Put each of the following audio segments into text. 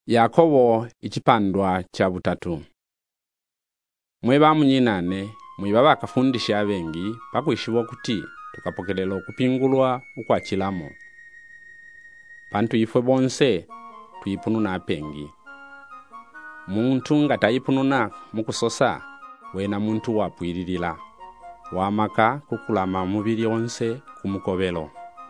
Yakobo ichipandwa cha butatu. Mweba munyinane mwiba bakafundisha abengi pakwishiwa kuti tukapokelela okupingulwa ukwachilamo. Pantu ifwe bonse tuyipununa apengi. Muntu ngatayipununa mukusosa wena muntu wapwiririla. Wamaka kukulama mubiri onse kumukobelo.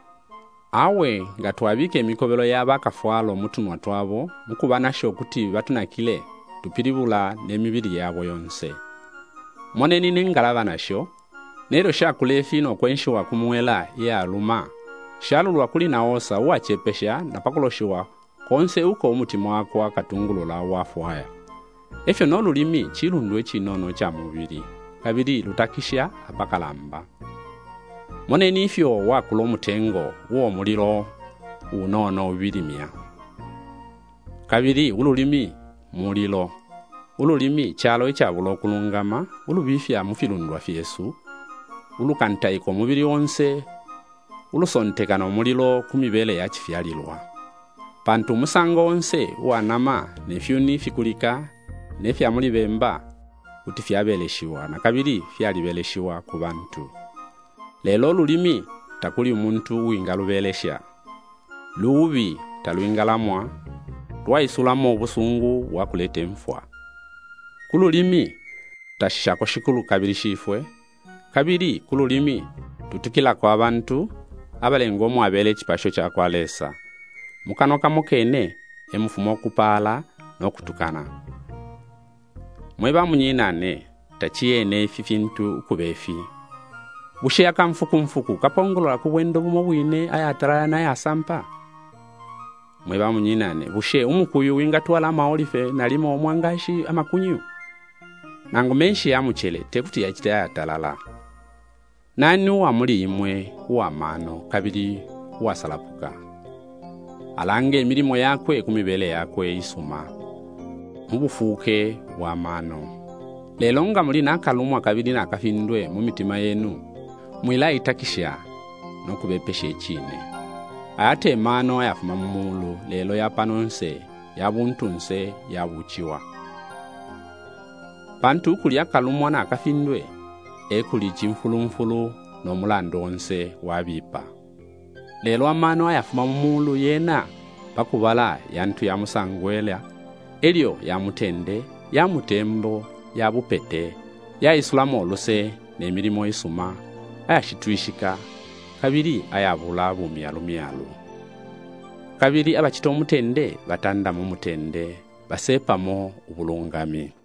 Awe ngatwabike emikobelo y'abakafwalo mutunwa twabo mukubanasho kuti batunakile tupiribula n'emibiri yabo yonse. Moneni n'engalaba nasho nero shakulefi n'okwenshiwa kumwela yaluma shalulwa kuli naosa uwachepesha napakuloshiwa konse uko umutima wako akatungulula wafwaya. Efyo n'olulimi chilundu echinono cha mubiri kabiri lutakisha apakalamba. Moneni ifyo wakulo mutengo uwo muliro unono ubirimia. Kabiri ululimi mulilo. Ululimi chalo echabulo kulungama ulubifya mufilundwa fyesu. Ulukantaiko mubiri onse ulusontekana mulilo kumibele ya chifyalilwa. Pantu musango onse uanama nefyuni fikulika nefya mulibemba kuti fyabeleshiwa na kabiri fyalibeleshiwa ku bantu. Lelo lulimi takuli umuntu uingalubelesha. Luubi taluingalamwa twayisulamo obusungu wakulete mfwa. Kululimi tashako shikulu kabiri shifwe. Kabiri kululimi tutukila kwa abantu abalengo mwabele chipasho cha kwalesa. Mukanoka mokene emufumo kupala nokutukana. Mweba munyinane tachiene fifintu ukubefi. Bushe yaka mfuku kapongolola kubwendo bumobwine ayatara na yasampa. Mweba munyinane bushe umukuyu wingatwala maolife nalimo omwangashi amakunyu. Nangu menshi ya muchele tekuti ya chita yatalala. Nani uwa muli imwe uwa mano kabiri uwa salapuka. Alange emirimo yakwe kumibele yakwe isuma. Mubufuke wa mano. Lelonga muli nakalumwa kabiri nakafindwe mumitima yenu. Mwila itakisha nokubepeshe echine. Ayate mano ayafuma mumulu lelo yapanonse, yabuntunse, yabuchiwa. Pantu kulia kalumwa na akafindwe, ekuli chimfulu no mulando onse wabipa. Lelo amano ayafuma mumulu yena, pakubala yantu ya musangwela, elio ya mutende, ya mutembo, ya bupete, ya isulamo olose nemirimo isuma, ayashitwishika, kabiri ayabula bumyalu. Kabiri abachito mutende batanda mu mutende, basepamo ubulungami.